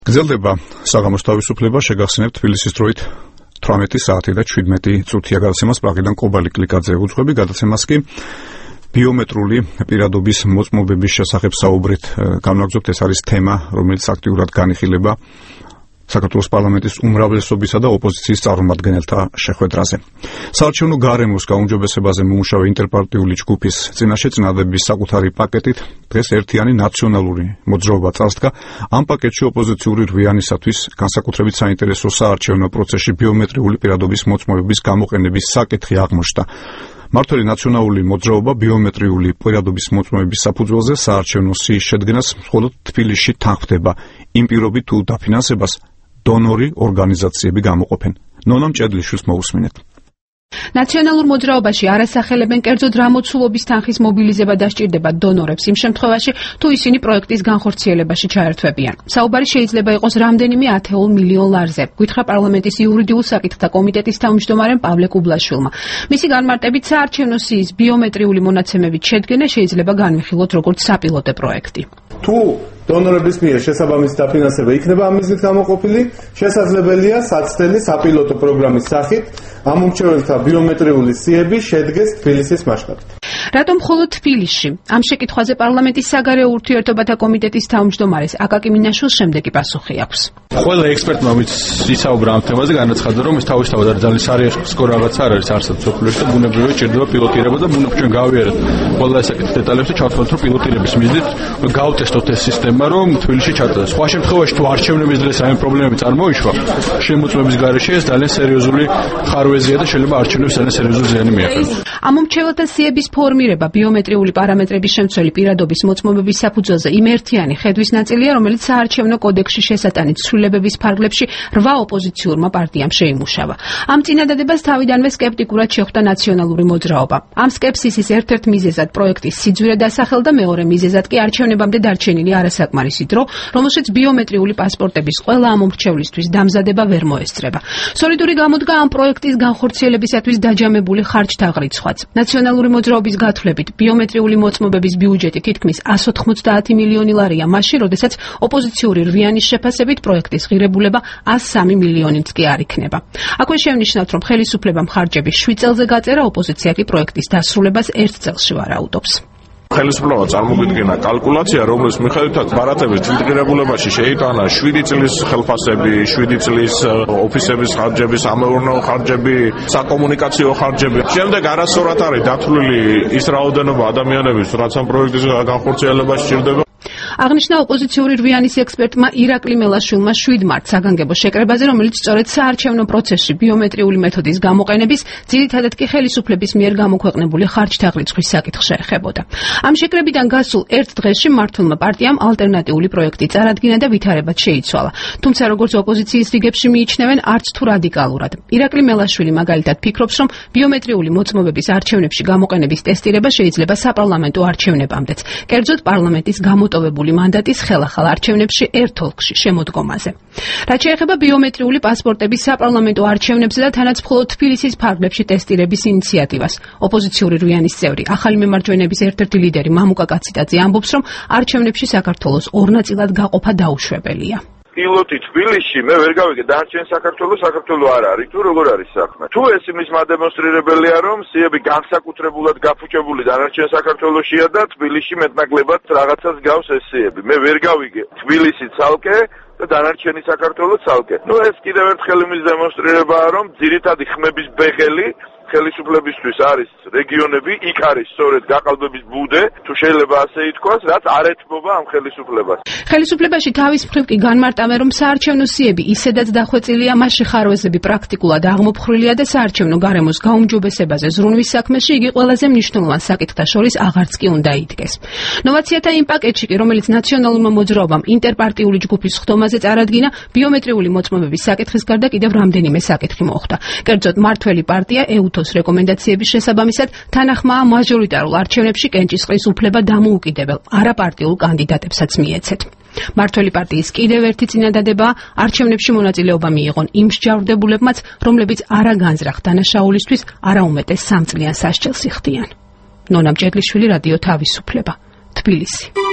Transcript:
გრძელდება საღამოს თავისუფლება, შეგახსენებთ თბილისის დროით 18 საათი და 17 წუთია გადაცემას პრაღიდან კობალი კლიკაძე უძღვები, გადაცემას კი ბიომეტრიული პირადობის მოწმობების შესახებ საუბრით განვაგრძობთ. ეს არის თემა, რომელიც აქტიურად განიხილება საქართველოს პარლამენტის უმრავლესობისა და ოპოზიციის წარმომადგენელთა შეხვედრაზე. საარჩევნო გარემოს გაუმჯობესებაზე მომუშავე ინტერპარტიული ჯგუფის წინაშე წინადადების საკუთარი პაკეტით დღეს ერთიანი ნაციონალური მოძრაობა წარსდგა. ამ პაკეტში ოპოზიციური რვიანისათვის განსაკუთრებით საინტერესო საარჩევნო პროცესში ბიომეტრიული პირადობის მოწმობების გამოყენების საკითხი აღმოჩნდა. მართველი ნაციონალური მოძრაობა ბიომეტრიული პირადობის მოწმობების საფუძველზე საარჩევნო სიის შედგენას მხოლოდ თბილისში თანხმდება. იმ პირობით თუ დაფინანსებას დონორი ორგანიზაციები გამოყოფენ. ნონა მჭედლიშვილს მოусმინეთ. ნაციონალურ მოძრაობაში არასახელებენ კერძოდ რა მოცულობის თანხის მობილიზება დასჭირდება დონორებს იმ შემთხვევაში, თუ ისინი პროექტის განხორციელებაში ჩაერთვებიან. საუბარი შეიძლება იყოს რამდენიმე ათეულ მილიონ ლარზე, გითხრა პარლამენტის იურიდიულ საკითხთა კომიტეტის თავმჯდომარემ პავლე კუბლაშვილმა. მისი განმარტებით საარჩევნო სიის ბიომეტრიული მონაცემებით შედგენა შეიძლება განვიხილოთ როგორც საპილოტო პროექტი. თუ დონორების მიერ შესაბამისი დაფინანსება იქნება ამ მიზნით გამოყოფილი, შესაძლებელია საცდელი საპილოტო პროგრამის სახით ამ მომხრეთა ბიომეტრიული სიები შედგეს თბილისის მასშტაბით. რატომ მხოლოდ თბილისში? ამ შეკითხვაზე პარლამენტის საგარეო ურთიერთობათა კომიტეტის თავმჯდომარეს აკაკი მინაშვილს შემდეგი პასუხი აქვს. ყველა ექსპერტმა ვისაუბრა ამ თემაზე, განაცხადა, რომ ეს თავისთავად არის ძალიან სარიცხო რაღაც არ არის არსად სოფლიოში და ბუნებრივად ჭირდება პილოტირება და ჩვენ გავიარეთ ყველა საკითხის დეტალებს და ჩავთვალოთ, რომ პილოტირების მიზნით გავტესტოთ ეს სისტემა, რომ თბილისში ჩატარდეს. სხვა შემთხვევაში თუ არჩევნების დღეს ამ პრობლემები წარმოიშვა, შემოწმების გარეშე ეს ძალიან სერიოზული ხარვეზია და შეიძლება არჩევნებს ძალიან სერიოზული ზიანი მიაყენოს. ამ მომრჩეველთა სიების ფორმირება ბიომეტრიული პარამეტრების შემცველი პირადობის მოწმობების საფუძველზე იმ ერთიანი ხედვის ნაწილია, რომელიც საარჩევნო კოდექსში შესატანით ცვლილებების ფარგლებში 8 ოპოზიციურმა პარტიამ შეიმუშავა. ამ წინადადებას თავიდანვე სკეპტიკურად შეხვდა ნაციონალური მოძრაობა. ამ სკეპსისის ერთ-ერთ მიზეზად პროექტის სიძვირე დასახელდა, მეორე მიზეზად კი არჩევნებამდე დარჩენილი არასაკმარისი დრო, რომელშიც ბიომეტრიული პასპორტების ყველა ამ მომრჩევლისთვის დამზადება ვერ მოესწრება. სოლიდური გამოდგა ამ პროექტის განხორციელებისათვის დაჯამებული ხარჯთა რიცხვაც. ნაციონალური მოძრაობის გათვლებით ბიომეტრიული მოწმობების ბიუჯეტი თითქმის 190 მილიონი ლარია მაშინ, როდესაც ოპოზიციური რვიანის შეფასებით პროექტის ღირებულება 103 მილიონიც კი არ იქნება. აქვე შევნიშნავთ, რომ ხელისუფლებამ ხარჯების 7 წელზე გაწერა, ოპოზიცია კი პროექტის დასრულებას 1 წელში ვარაუდობს. ხელისუფლებამ წარმოგიდგენა კალკულაცია, რომლის მიხედვითაც ბარათების თვითღირებულებაში შეიტანა 7 წლის ხელფასები, 7 წლის ოფისების ხარჯები, სამეურნეო ხარჯები, საკომუნიკაციო ხარჯები. შემდეგ არასწორად არის დათვლილი ის რაოდენობა ადამიანების, რაც ამ პროექტის განხორციელებაში სჭირდება. აღნიშნა ოპოზიციური რვიანის ექსპერტმა ირაკლი მელაშვილმა 7 მარტს საგანგებო შეკრებაზე, რომელიც სწორედ საარჩევნო პროცესში ბიომეტრიული მეთოდის გამოყენების, ძირითადად კი ხელისუფლების მიერ გამოქვეყნებული ხარჯთა რიცხვის საკითხს შეეხებოდა. ამ შეკრებიდან გასულ ერთ დღეში მმართველმა პარტიამ ალტერნატიული პროექტი წარადგინა და ვითარებად შეიცვალა. თუმცა როგორც ოპოზიციის რიგებში მიიჩნევენ, არც თუ რადიკალურად. ირაკლი მელაშვილი მაგალითად ფიქრობს, რომ ბიომეტრიული მოწმობების არჩევნებში გამოყენების ტესტირება შეიძლება საპარლამენტო არჩევნებამდეც, კერძოდ პარლამენტის გამოტოვებული მანდატის ხელახალ არჩევნებში ერთ ოლქში შემოდგომაზე. რაც შეეხება ბიომეტრიული პასპორტების საპარლამენტო არჩევნებზე და თანაც მხოლოდ თბილისის ფარგლებში ტესტირების ინიციატივას, ოპოზიციური რვიანის წევრი, ახალი მემარჯვენეების ერთ-ერთი ლიდერი მამუკა კაციტაძე ამბობს, რომ არჩევნებში საქართველოს ორ ნაწილად გაყოფა დაუშვებელია. პილოტი თბილისში მე ვერ გავიგე დარჩენ საქართველოს არ არის თუ როგორ არის საქმე. თუ ეს იმის მადემონსტრირებელია, რომ სიები განსაკუთრებულად გაფუჭებული დანარჩენ საქართველოსია და თბილისში მეტნაკლებად რაღაცას გავს ეს სიები. მე ვერ გავიგე თბილისი ცალკე და დანარჩენი საქართველოს ცალკე. ეს კიდევ ერთხელ იმის დემონსტრირებაა, რომ ძირითადი ხმების ბეღელი ხელისუფლებისთვის არის რეგიონები, იქ არის სწორედ გაყალბების ბუდე, თუ შეიძლება ასე ითქვას, რაც არ ეთმობა ამ ხელისუფლებას. ხელისუფლებაში თავის მხრივ კი განმარტავენ, რომ საარჩევნო სიები ისედაც დახვეწილია, მასში ხარვეზები პრაქტიკულად აღმოფხრილია და საარჩევნო გარემოს გაუმჯობესებაზე ზრუნვის საქმეში იგი ყველაზე მნიშვნელოვან საკითხთა შორის აღარც კი უნდა იდგეს. ნოვაციათა იმ პაკეტში კი, რომელიც ნაციონალურმა მოძრაობამ ინტერპარტიული ჯგუფის ხდომაზე წარადგინა, ბიომეტრიული მოწმობების საკითხის გარდა კიდევ რამდენიმე საკითხი მოხვდა. კერძოდ მართველი პარტია ეუთოს რეკომენდაციების შესაბამისად თანახმაა მაჟორიტარულ არჩევნებში კენჭისყრის უფლება დამოუკიდებელ არაპარტიულ კანდიდატებსაც მიეცეთ. მართველი პარტიის კიდევ ერთი წინადადება არჩევნებში მონაწილეობა მიიღონ იმ მსჯავრდებულებმაც, რომლებიც არა განზრახ დანაშაულისთვის, არა უმეტეს 3 წლიან სასჯელს იხდიან. ნონა მჭედლიშვილი, რადიო თავისუფლება, თბილისი.